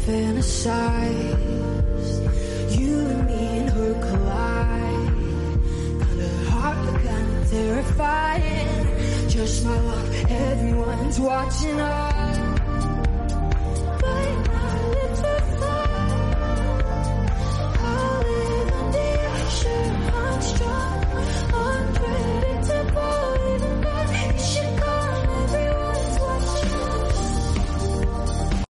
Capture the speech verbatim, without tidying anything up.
fantasize. You and me and her collide. Got a heart that kinda terrifying. Just my luck, everyone's watching us.